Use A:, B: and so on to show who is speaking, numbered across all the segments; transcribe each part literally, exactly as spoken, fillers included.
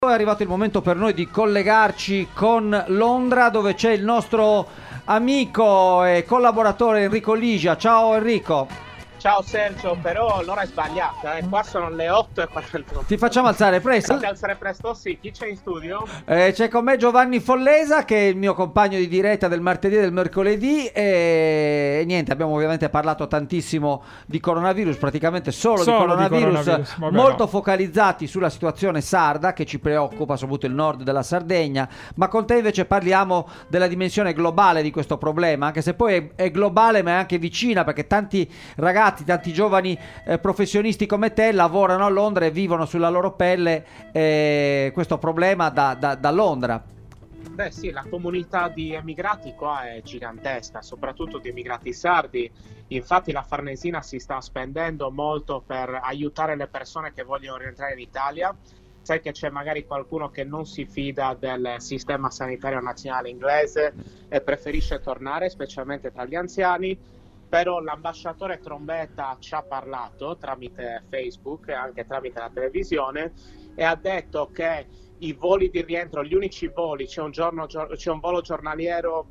A: È arrivato il momento per noi di collegarci con Londra, dove c'è il nostro amico e collaboratore Enrico Ligia. Ciao Enrico.
B: Ciao Sergio, però l'ora è sbagliata, eh. Qua sono le otto e quarantuno.
A: Ti facciamo alzare presto?
B: Fate alzare presto, sì. Chi c'è in studio?
A: Eh, c'è con me Giovanni Follesa, che è il mio compagno di diretta del martedì e del mercoledì, e, e niente, abbiamo ovviamente parlato tantissimo di coronavirus, praticamente solo,
C: Solo
A: di coronavirus,
C: di coronavirus. Vabbè,
A: molto
C: no.
A: focalizzati sulla situazione sarda, che ci preoccupa, soprattutto il nord della Sardegna, ma con te invece parliamo della dimensione globale di questo problema, anche se poi è, è globale ma è anche vicina, perché tanti ragazzi, tanti giovani eh, professionisti come te lavorano a Londra e vivono sulla loro pelle eh, questo problema da, da, da Londra.
B: Beh sì, la comunità di emigrati qua è gigantesca, soprattutto di emigrati sardi. Infatti la Farnesina si sta spendendo molto per aiutare le persone che vogliono rientrare in Italia. Sai che c'è magari qualcuno che non si fida del sistema sanitario nazionale inglese e preferisce tornare, specialmente tra gli anziani. Però l'ambasciatore Trombetta ci ha parlato tramite Facebook e anche tramite la televisione e ha detto che i voli di rientro, gli unici voli, c'è un, giorno, c'è un volo giornaliero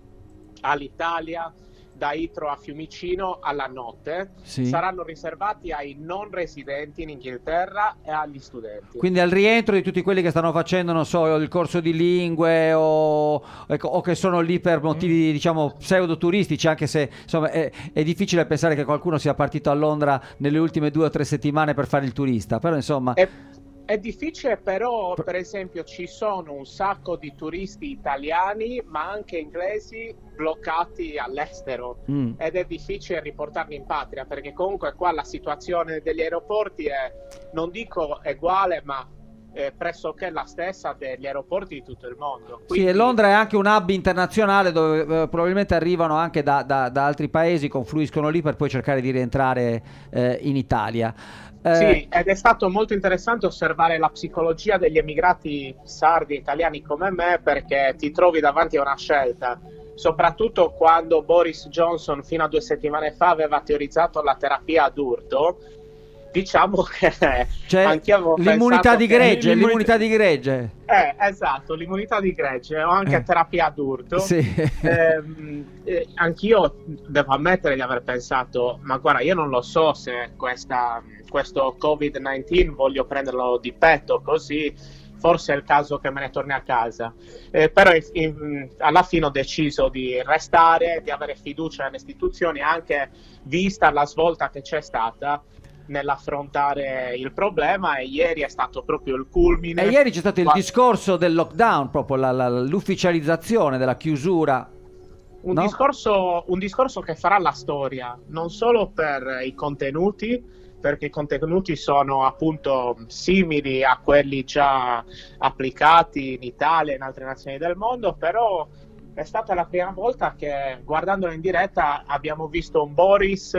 B: all'Italia da Heathrow a Fiumicino alla notte, sì, saranno riservati ai non residenti in Inghilterra e agli studenti.
A: Quindi al rientro di tutti quelli che stanno facendo, non so, il corso di lingue o, ecco, o che sono lì per motivi, mm. diciamo, pseudo-turistici, anche se insomma è, è difficile pensare che qualcuno sia partito a Londra nelle ultime due o tre settimane per fare il turista, però insomma...
B: È... È difficile, però per esempio ci sono un sacco di turisti italiani ma anche inglesi bloccati all'estero mm. ed è difficile riportarli in patria, perché comunque qua la situazione degli aeroporti è, non dico uguale, ma è pressoché la stessa degli aeroporti di tutto il mondo. Quindi...
A: Sì, e Londra è anche un hub internazionale dove eh, probabilmente arrivano anche da, da, da altri paesi, confluiscono lì per poi cercare di rientrare eh, in Italia.
B: Eh... Sì, ed è stato molto interessante osservare la psicologia degli emigrati sardi italiani come me, perché ti trovi davanti a una scelta, soprattutto quando Boris Johnson fino a due settimane fa aveva teorizzato la terapia ad urto. Diciamo che
A: cioè,
B: anche avevo
A: l'immunità di gregge,
B: che...
A: l'immunità di gregge.
B: Eh, esatto, l'immunità di gregge, o anche eh. terapia ad urto.
A: Sì.
B: Eh, eh, anch'io devo ammettere di aver pensato, ma guarda, io non lo so se questa, questo covid diciannove voglio prenderlo di petto così, forse è il caso che me ne torni a casa. Eh, però in, in, alla fine ho deciso di restare, di avere fiducia nelle istituzioni, anche vista la svolta che c'è stata nell'affrontare il problema, e ieri è stato proprio il culmine.
A: E ieri c'è stato il
B: Ma...
A: discorso del lockdown, proprio la, la, l'ufficializzazione della chiusura.
B: Un,
A: no?
B: discorso, un discorso che farà la storia, non solo per i contenuti, perché i contenuti sono appunto simili a quelli già applicati in Italia e in altre nazioni del mondo, però è stata la prima volta che, guardandolo in diretta, abbiamo visto un Boris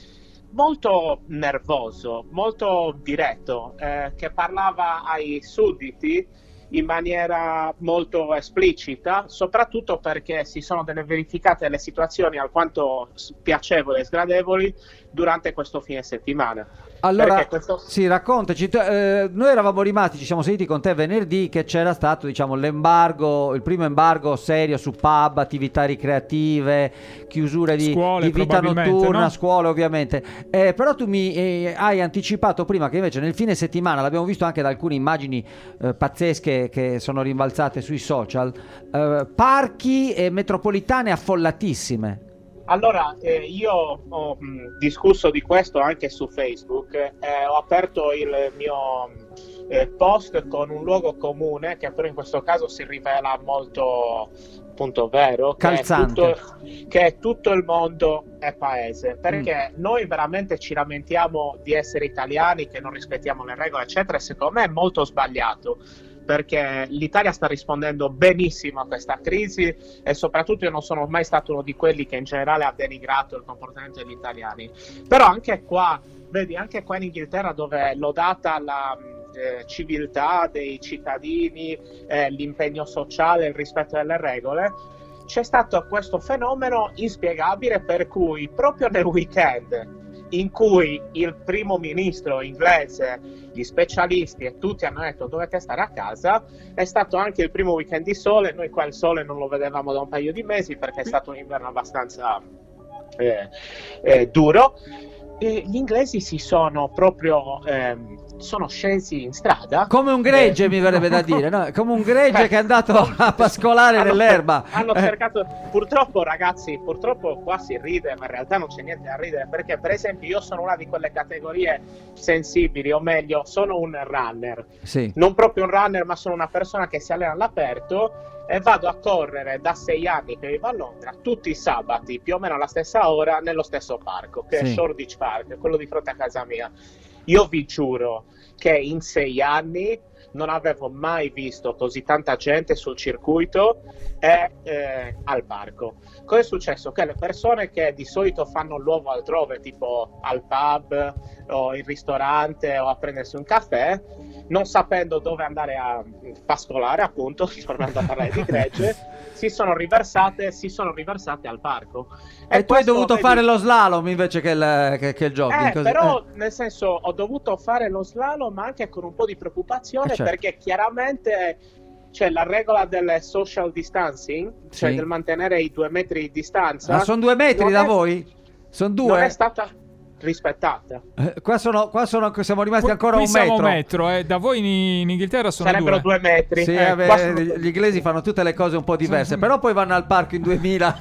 B: molto nervoso, molto diretto, eh, che parlava ai sudditi in maniera molto esplicita, soprattutto perché si sono delle verificate le situazioni alquanto spiacevoli e sgradevoli durante questo fine settimana.
A: Allora,
B: questo...
A: sì, raccontaci. Eh, noi eravamo rimasti, ci siamo sentiti con te venerdì, che c'era stato, diciamo, l'embargo, il primo embargo serio su pub, attività ricreative, chiusure di,
C: scuole,
A: di vita notturna,
C: no?
A: Scuole ovviamente. Eh, però tu mi eh, hai anticipato prima che invece nel fine settimana, l'abbiamo visto anche da alcune immagini eh, pazzesche che sono rimbalzate sui social, eh, parchi e metropolitane affollatissime.
B: Allora, eh, io ho mh, discusso di questo anche su Facebook, eh, ho aperto il mio eh, post con un luogo comune che però in questo caso si rivela molto appunto vero,
A: calzante,
B: che è tutto, che è tutto il mondo è paese, perché mm. noi veramente ci lamentiamo di essere italiani, che non rispettiamo le regole eccetera, e secondo me è molto sbagliato, perché l'Italia sta rispondendo benissimo a questa crisi, e soprattutto io non sono mai stato uno di quelli che in generale ha denigrato il comportamento degli italiani. Però anche qua, vedi, anche qua in Inghilterra, dove è lodata la eh, civiltà dei cittadini, eh, l'impegno sociale, il rispetto delle regole, c'è stato questo fenomeno inspiegabile per cui proprio nel weekend in cui il primo ministro inglese, gli specialisti e tutti hanno detto dovete stare a casa. È stato anche il primo weekend di sole, noi qua il sole non lo vedevamo da un paio di mesi perché è stato un inverno abbastanza eh, eh, duro. E gli inglesi si sono proprio ehm, sono scesi in strada
A: come un gregge,
B: eh,
A: mi verrebbe da dire, no? Come un gregge che è andato a pascolare
B: hanno,
A: nell'erba.
B: Hanno cercato, purtroppo ragazzi, purtroppo qua si ride, ma in realtà non c'è niente da ridere, perché per esempio io sono una di quelle categorie sensibili, o meglio sono un runner,
A: sì.
B: Non proprio un runner, ma sono una persona che si allena all'aperto e vado a correre da sei anni che vivo a Londra tutti i sabati più o meno alla stessa ora nello stesso parco, che sì. è Shoreditch Park, quello di fronte a casa mia. Io vi giuro che in sei anni non avevo mai visto così tanta gente sul circuito e eh, al parco. Cosa è successo? Che le persone che di solito fanno l'uovo altrove, tipo al pub o in ristorante o a prendersi un caffè, non sapendo dove andare a pascolare, appunto, tornando a parlare di gregge, si sono riversate, si sono riversate al parco.
A: E, e tu hai dovuto vedi... fare lo slalom invece che il, che, che il jogging.
B: Eh,
A: così.
B: Però,
A: eh.
B: nel senso, ho dovuto fare lo slalom anche con un po' di preoccupazione, eh, certo. perché chiaramente c'è la regola del social distancing, sì. cioè del mantenere i due metri di distanza.
A: Ma sono due metri da è... voi? Sono due?
B: Non è stata rispettata.
A: Eh, qua, sono, qua sono, siamo rimasti
C: qui,
A: ancora
C: qui
A: un metro.
C: Siamo un metro, eh. Da voi in, in Inghilterra sono
B: sarebbero
C: due.
B: due metri.
A: Sì,
B: eh,
A: vabbè,
B: sono...
A: gli inglesi fanno tutte le cose un po' diverse, però poi vanno al parco in duemila.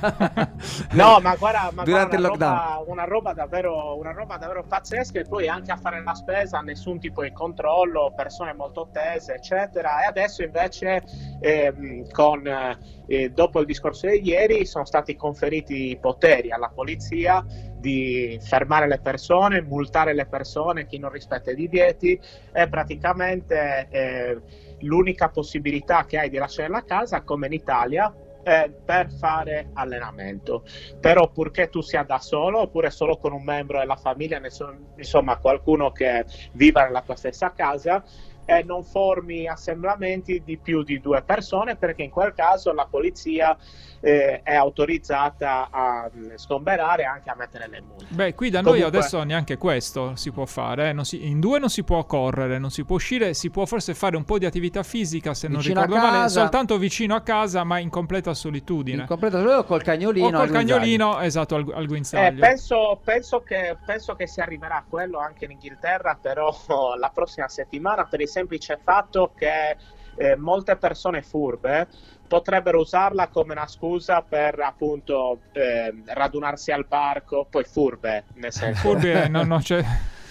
B: No, ma guarda, ma
A: durante
B: guarda,
A: il lockdown.
B: Roba, una roba davvero, una roba davvero pazzesca, e poi anche a fare la spesa nessun tipo di controllo, persone molto tese, eccetera. E adesso invece ehm, con eh, dopo il discorso di ieri sono stati conferiti i poteri alla polizia di fermare le persone, multare le persone, chi non rispetta i divieti. È praticamente eh, l'unica possibilità che hai di lasciare la casa, come in Italia, eh, per fare allenamento. Però purché tu sia da solo oppure solo con un membro della famiglia, insomma qualcuno che viva nella tua stessa casa, e non formi assemblamenti di più di due persone, perché in quel caso la polizia eh, è autorizzata a sgomberare e anche a mettere le multe.
C: Beh, qui da
B: Comunque...
C: noi adesso neanche questo si può fare, eh? non si, in due non si può correre, non si può uscire, si può forse fare un po' di attività fisica, se
A: vicino
C: non ricordo male, soltanto vicino a casa, ma in completa solitudine.
A: In completa solitudine o col cagnolino?
C: O col cagnolino, esatto, al, al guinzaglio.
B: Eh, penso, penso, che, penso che si arriverà a quello anche in Inghilterra, però la prossima settimana, per il semplice fatto che eh, molte persone furbe potrebbero usarla come una scusa per appunto eh, radunarsi al parco. Poi furbe, nel senso
C: furbi no, no, c'è...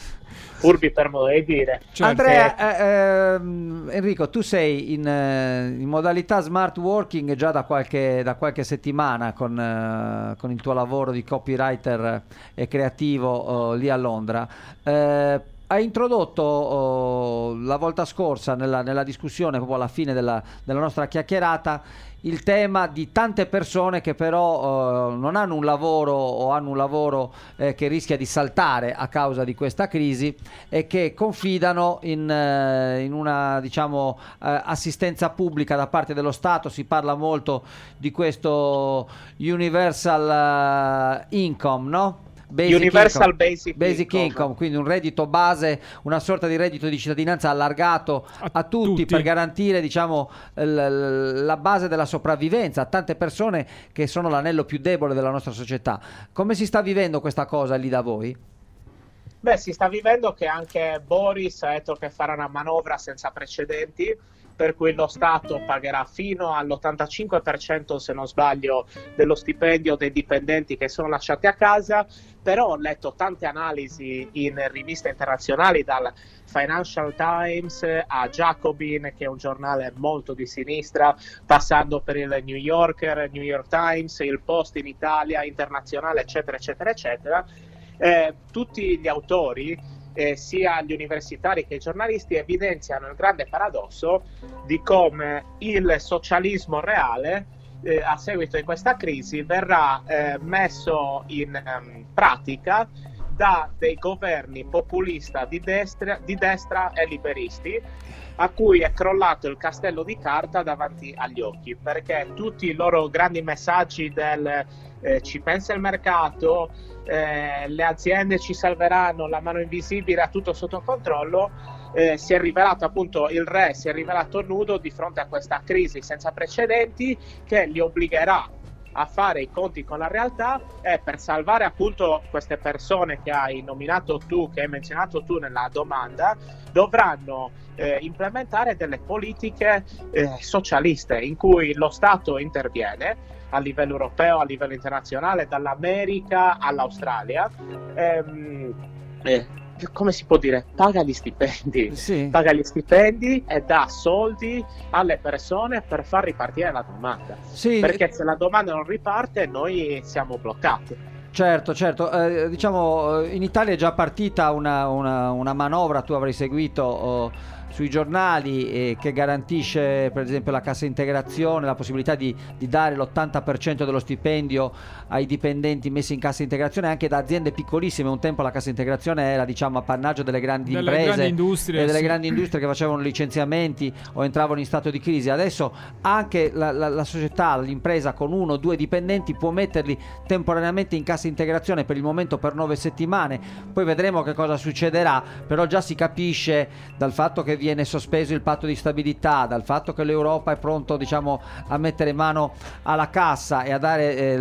B: furbi per modo di dire.
A: Certo. Andrea, eh, ehm, Enrico, tu sei in, eh, in modalità smart working già da qualche, da qualche settimana con, eh, con il tuo lavoro di copywriter e creativo eh, lì a Londra. Eh, Hai introdotto oh, la volta scorsa nella, nella discussione, proprio alla fine della, della nostra chiacchierata, il tema di tante persone che però eh, non hanno un lavoro o hanno un lavoro eh, che rischia di saltare a causa di questa crisi e che confidano in, eh, in una, diciamo, eh, assistenza pubblica da parte dello Stato. Si parla molto di questo universal uh, income, no? Basic
B: Universal
A: income,
B: Basic,
A: basic income. income, quindi un reddito base, una sorta di reddito di cittadinanza allargato a, a tutti, tutti per garantire, diciamo, l- la base della sopravvivenza a tante persone che sono l'anello più debole della nostra società. Come si sta vivendo questa cosa lì da voi?
B: Beh, si sta vivendo che anche Boris ha detto che farà una manovra senza precedenti, per cui lo Stato pagherà fino all'ottantacinque per cento, se non sbaglio, dello stipendio dei dipendenti che sono lasciati a casa. Però ho letto tante analisi in riviste internazionali, dal Financial Times a Jacobin, che è un giornale molto di sinistra, passando per il New Yorker, New York Times, il Post in Italia, Internazionale, eccetera, eccetera, eccetera. Eh, tutti gli autori, Eh, sia gli universitari che i giornalisti, evidenziano il grande paradosso di come il socialismo reale eh, a seguito di questa crisi verrà eh, messo in um, pratica da dei governi populista di destra, di destra e liberisti, a cui è crollato il castello di carta davanti agli occhi, perché tutti i loro grandi messaggi del eh, ci pensa il mercato, eh, le aziende ci salveranno, la mano invisibile ha tutto sotto controllo, eh, si è rivelato appunto il re, si è rivelato nudo di fronte a questa crisi senza precedenti che li obbligherà a fare i conti con la realtà, e per salvare appunto queste persone che hai nominato tu, che hai menzionato tu nella domanda, dovranno eh, implementare delle politiche eh, socialiste in cui lo Stato interviene a livello europeo, a livello internazionale, dall'America all'Australia. Ehm, eh, come si può dire? Paga gli stipendi,
A: Sì.
B: paga gli stipendi e dà soldi alle persone per far ripartire la domanda.
A: Sì.
B: Perché se la domanda non riparte, noi siamo bloccati.
A: Certo, certo, eh, diciamo in Italia è già partita una, una, una manovra, tu avrai seguito oh, sui giornali, eh, che garantisce per esempio la cassa integrazione, la possibilità di, di dare l'ottanta per cento dello stipendio ai dipendenti messi in cassa integrazione anche da aziende piccolissime. Un tempo la cassa integrazione era, diciamo, appannaggio delle grandi
C: delle
A: imprese
C: grandi industrie,
A: e delle
C: sì.
A: grandi industrie che facevano licenziamenti o entravano in stato di crisi. Adesso anche la, la, la società, l'impresa con uno o due dipendenti può metterli temporaneamente in cassa integrazione, per il momento per nove settimane, poi vedremo che cosa succederà, però già si capisce dal fatto che viene sospeso il patto di stabilità, dal fatto che l'Europa è pronto, diciamo, a mettere mano alla cassa e a dare eh,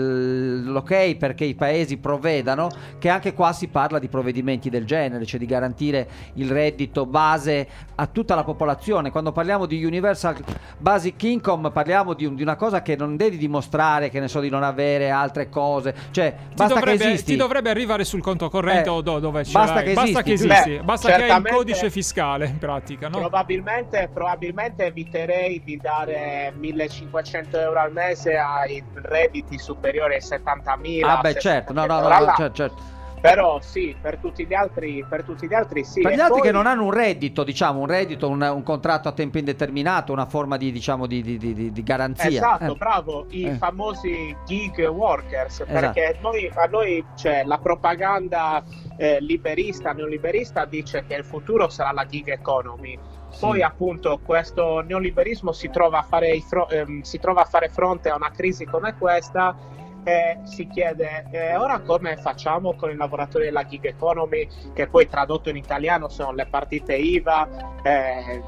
A: l'ok perché i paesi provvedano, che anche qua si parla di provvedimenti del genere, cioè di garantire il reddito base a tutta la popolazione. Quando parliamo di Universal Basic Income parliamo di, un, di una cosa che non devi dimostrare, che ne so, di non avere altre cose, cioè
C: Ti
A: basta
C: dovrebbe,
A: che esisti.
C: ti dovrebbe arrivare sul conto corrente
A: Eh,
C: o do- dove ce
A: basta
C: l'hai.
A: che
C: Basta che
A: esisti.
C: esisti,
B: Beh,
C: basta che hai il
B: certamente-
C: codice fiscale in pratica, no?
B: Probabilmente, probabilmente eviterei di dare millecinquecento euro al mese ai redditi superiori ai settantamila.
A: Ah beh, certo, no, no, no,
B: là.
A: no, certo, certo.
B: Però sì, per tutti gli altri, per tutti gli altri sì.
A: Per
B: E
A: gli altri
B: poi-
A: che non hanno un reddito, diciamo, un reddito, un, un contratto a tempo indeterminato, una forma di, diciamo, di, di, di, di garanzia.
B: Esatto,
A: Eh.
B: bravo, i
A: Eh.
B: famosi gig workers,
A: Esatto.
B: perché noi, a noi c'è la propaganda eh, liberista, neoliberista dice che il futuro sarà la gig economy. Poi
A: Sì.
B: appunto questo neoliberismo si trova a fare, i fro- ehm, si trova a fare fronte a una crisi come questa e si chiede eh, ora come facciamo con i lavoratori della gig economy, che poi tradotto in italiano sono le partite I V A, eh,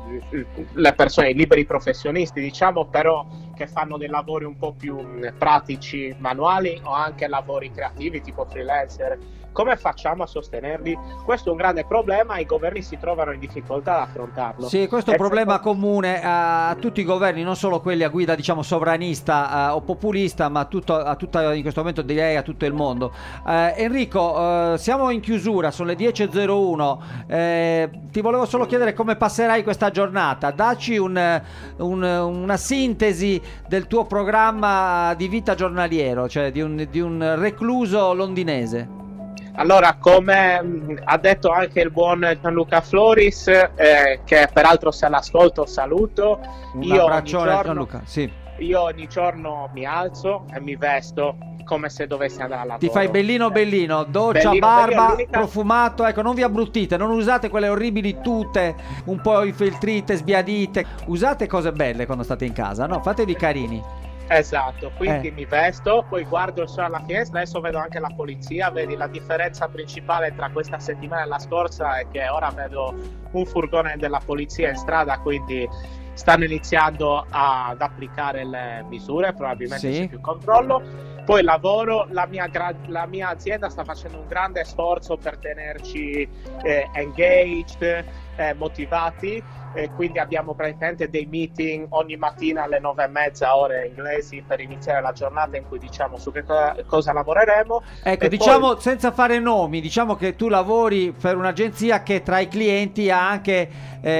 B: le persone, i liberi professionisti, diciamo, però che fanno dei lavori un po' più mh, pratici, manuali, o anche lavori creativi tipo freelancer. Come facciamo a sostenerli? Questo è un grande problema e i governi si trovano in difficoltà ad affrontarlo.
A: Sì, questo è un
B: E
A: problema
B: secondo-
A: comune a tutti i governi, non solo quelli a guida, diciamo, sovranista eh, o populista, ma a tutto, a tutta, in questo momento direi a tutto il mondo. Eh, Enrico, eh, siamo in chiusura, sono le dieci e zero uno. Eh, ti volevo solo chiedere come passerai questa giornata. Dacci un, un- una sintesi del tuo programma di vita giornaliero, cioè di un, di un recluso londinese.
B: Allora, come mh, ha detto anche il buon Gianluca Floris, eh, che peraltro se l'ascolto saluto,
A: Un
B: io ogni,
A: abbraccione a
B: giorno,
A: Gianluca, sì.
B: io ogni giorno mi alzo e mi vesto come se dovessi andare a lavoro.
A: Ti fai bellino bellino, doccia,
B: Bellino,
A: barba,
B: bellino, l'unica-
A: profumato, ecco, non vi abbruttite, non usate quelle orribili tute un po' infiltrite, sbiadite, usate cose belle quando state in casa, no? Fatevi carini.
B: Esatto, quindi
A: Eh.
B: mi vesto, poi guardo il sole alla finestra, adesso vedo anche la polizia, vedi la differenza principale tra questa settimana e la scorsa è che ora vedo un furgone della polizia in strada, quindi stanno iniziando ad applicare le misure, probabilmente
A: Sì.
B: c'è più controllo. Poi lavoro, la mia, gra- la mia azienda sta facendo un grande sforzo per tenerci eh, engaged, eh, motivati, e quindi abbiamo praticamente dei meeting ogni mattina alle nove e mezza ore inglesi per iniziare la giornata in cui diciamo su che co- cosa lavoreremo.
A: Ecco,
B: E
A: diciamo,
B: poi-
A: senza fare nomi, diciamo che tu lavori per un'agenzia che tra i clienti ha anche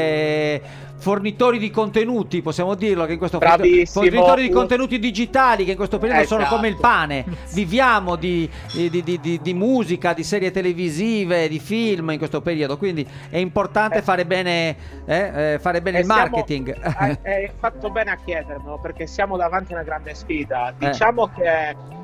A: eh, fornitori di contenuti, possiamo dirlo, che in questo
B: Bravissimo.
A: fornitori di
B: Un-
A: contenuti digitali che in questo periodo sono
B: Esatto.
A: come il pane. Viviamo di, di, di- di- di musica, di serie televisive, di film in questo periodo, quindi è importante
B: Eh.
A: fare bene, eh, eh, fare bene
B: E
A: il
B: siamo-
A: marketing.
B: Hai hai fatto bene a chiedermelo, perché siamo davanti a una grande sfida. Diciamo che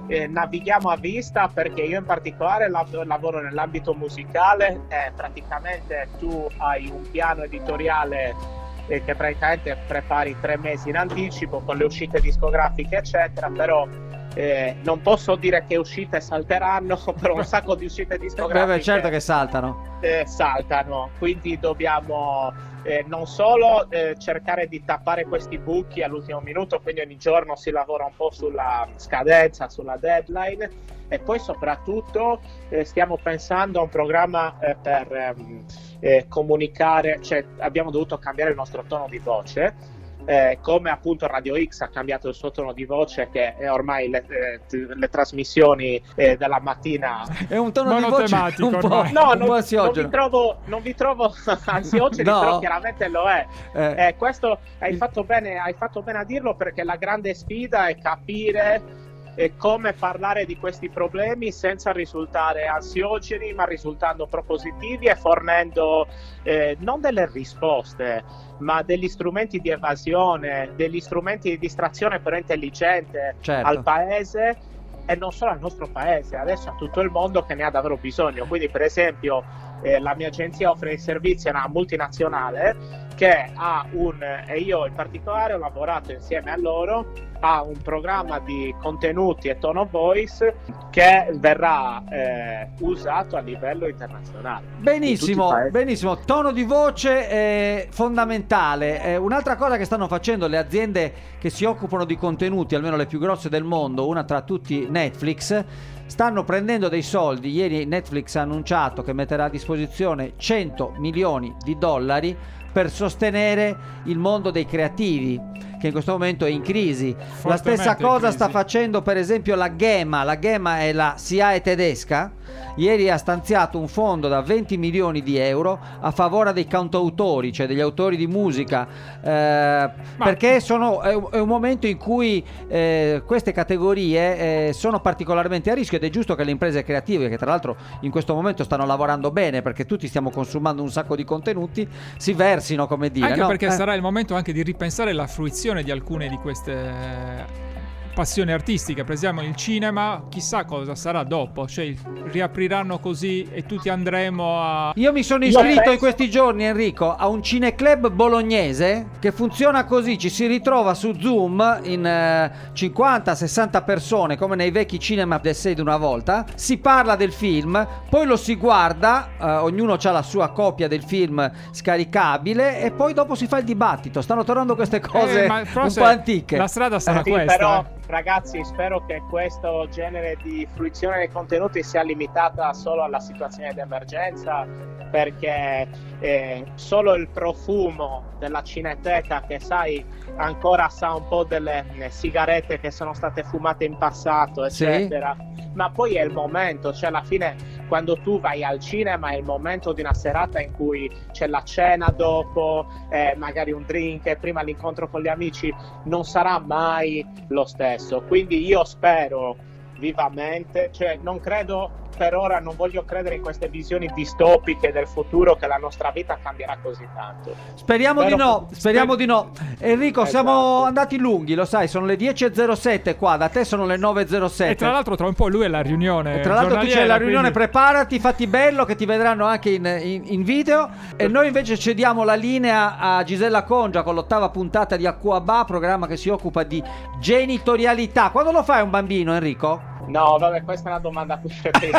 B: eh, navighiamo a vista, perché io in particolare lav- lavoro nell'ambito musicale e praticamente tu hai un piano editoriale eh, che praticamente prepari tre mesi in anticipo con le uscite discografiche eccetera, però eh, non posso dire che uscite salteranno, però un sacco di uscite discografiche
A: Beh, beh, certo che saltano
B: eh, saltano, quindi dobbiamo eh, non solo eh, cercare di tappare questi buchi all'ultimo minuto, quindi ogni giorno si lavora un po' sulla scadenza, sulla deadline, e poi soprattutto eh, stiamo pensando a un programma eh, per ehm, eh, comunicare, cioè abbiamo dovuto cambiare il nostro tono di voce. Eh, come appunto Radio X ha cambiato il suo tono di voce, che è ormai le, eh, le trasmissioni eh, della mattina
A: è un tono di voce un po',
B: no,
A: un
B: non,
A: po'
B: non vi trovo non vi trovo ansiogeni,
A: no.
B: però chiaramente lo è.
A: eh.
B: Eh, questo hai fatto bene hai fatto bene a dirlo, perché la grande sfida è capire e come parlare di questi problemi senza risultare ansiogeni, ma risultando propositivi e fornendo eh, non delle risposte, ma degli strumenti di evasione, degli strumenti di distrazione però intelligente,
A: certo,
B: al paese, e non solo al nostro paese, adesso a tutto il mondo che ne ha davvero bisogno. Quindi per esempio eh, la mia agenzia offre i servizi a una multinazionale che ha un, e io in particolare ho lavorato insieme a loro, ha un programma di contenuti e tone of voice che verrà eh, usato a livello internazionale.
A: Benissimo, benissimo. Tono di voce è fondamentale. Eh, un'altra cosa che stanno facendo le aziende che si occupano di contenuti, almeno le più grosse del mondo, una tra tutti Netflix, stanno prendendo dei soldi. Ieri Netflix ha annunciato che metterà a disposizione cento milioni di dollari per sostenere il mondo dei creativi, che in questo momento è in crisi. La stessa cosa sta facendo per esempio la GEMA. La GEMA è la SIAE tedesca. Ieri ha stanziato un fondo da venti milioni di euro a favore dei cantautori, cioè degli autori di musica, eh, perché sono, è, un, è un momento in cui eh, queste categorie eh, sono particolarmente a rischio, ed è giusto che le imprese creative, che tra l'altro in questo momento stanno lavorando bene perché tutti stiamo consumando un sacco di contenuti, si versino, come dire.
C: Anche
A: no?
C: perché
A: eh.
C: sarà il momento anche di ripensare la fruizione di alcune di queste passioni artistiche. Per esempio il cinema, chissà cosa sarà dopo, cioè riapriranno così e tutti andremo a...
A: Io mi sono iscritto in questi giorni, Enrico, a un cineclub bolognese che funziona così: ci si ritrova su Zoom in eh, cinquanta sessanta persone, come nei vecchi cinema del sei di una volta, si parla del film, poi lo si guarda, eh, ognuno ha la sua copia del film scaricabile, e poi dopo si fa il dibattito. Stanno tornando queste cose
C: eh,
A: un po' antiche.
C: La strada sarà
B: eh, sì,
C: questa.
B: Però,
C: eh.
B: ragazzi, spero che questo genere di fruizione dei contenuti sia limitata solo alla situazione di emergenza, perché eh, solo il profumo della cineteca, che sai ancora sa un po' delle eh, sigarette che sono state fumate in passato eccetera, sì. Ma poi è il momento, cioè alla fine quando tu vai al cinema è il momento di una serata in cui c'è la cena dopo, eh, magari un drink e prima l'incontro con gli amici, non sarà mai lo stesso. Quindi io spero vivamente, cioè non credo per ora, non voglio credere in queste visioni distopiche del futuro che la nostra vita cambierà così tanto.
A: Speriamo
B: Spero
A: di no,
B: che...
A: speriamo di no. Enrico,
B: esatto.
A: Siamo andati lunghi, lo sai, sono le dieci e zero sette qua, da te sono le nove e zero sette.
C: E tra l'altro tra un po' lui è la riunione.
A: E tra l'altro tu c'è la riunione,
C: quindi...
A: preparati, fatti bello, che ti vedranno anche in, in, in video. E noi invece cediamo la linea a Gisella Congia con l'ottava puntata di Acquabà, programma che si occupa di genitorialità. Quando lo fai un bambino, Enrico?
B: No, vabbè, questa è una domanda più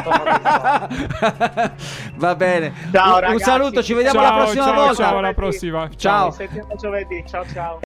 A: Va bene.
B: Ciao,
A: un,
B: ragazzi.
A: un saluto, ci vediamo
C: ciao,
A: la prossima
C: ciao,
A: volta.
C: Ciao, alla prossima.
A: Ciao.
B: Ci sentiamo giovedì. Ciao ciao.